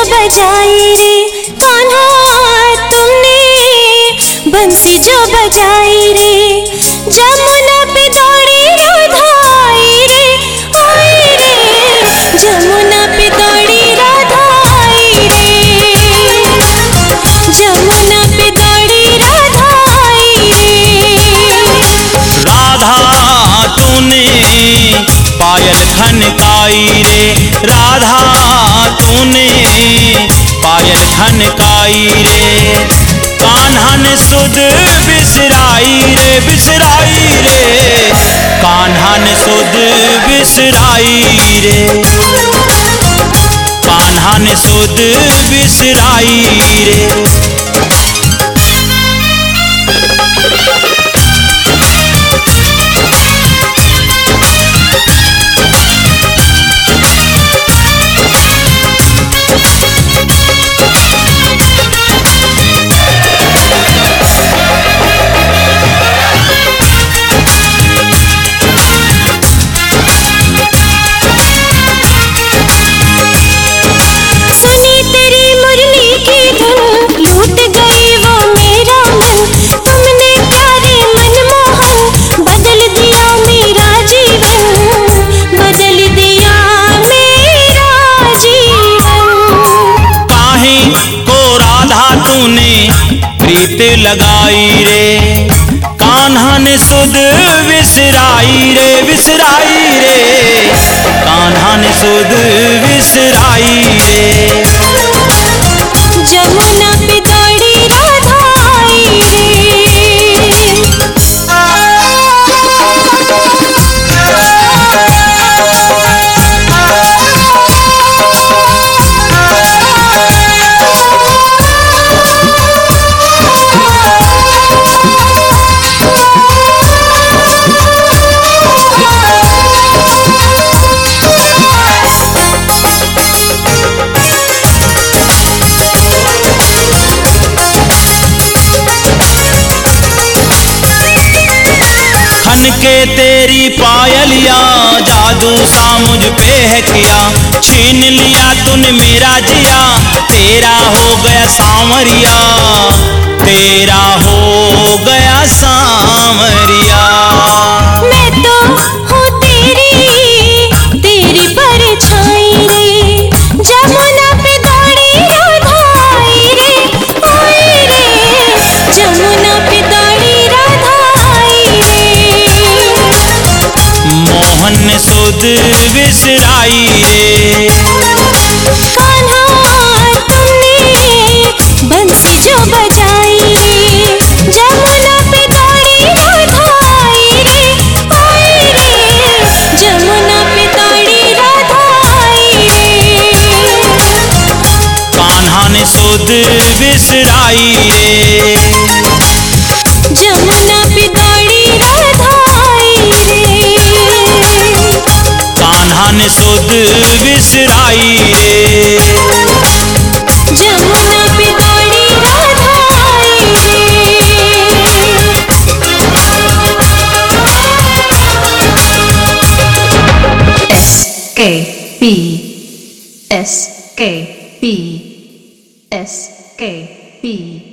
बजाई रे कान्हा तुमने बंसी जो बजाई रे, जमुना पे दौड़ी राधा आई रे, आई रे जमुना पे दौड़ी राधा आई रे, जमुना पे दौड़ी राधा आई रे। राधा तूने पायल खनकाई रे, राधा तूने पायल खनकाई रे, कान्हा ने सुध बिसराई रे, बिसराई रे, कान्हा ने सुध बिसराई रे, कान्हा ने सुध बिसराई रे। प्रीत लगाई रे, कान्हा ने सुध विसराई रे, विसराई रे, कान्हा ने सुध विसराई रे। जमुना पे दौड़ी राधा आई रे, के तेरी पायलिया जादू सा मुझ पे है किया, छीन लिया तूने मेरा जिया, तेरा हो गया सांवरिया, तेरा हो गया सांवरिया। मैं तो हूँ तेरी तेरी परछाई रे, जमुना पे दौड़ी राधा आई रे, आई रे जमुना पे दौड़ी राधा आई रे। मोहन ने सुध बिसराई रे, कान्हा तुमने बंसी जो बजाई रे, जमुना पे दौड़ी राधा आई रे, आई रे जमुना पे दौड़ी राधा आई रे। कान्हा ने सुध बिसराई रे, जमुना पे दौड़ी राधा आई रे, कान्हा ने सुध बिसराई रे, जमुना पे दौड़ी राधा आई रे। SKP SKP SKP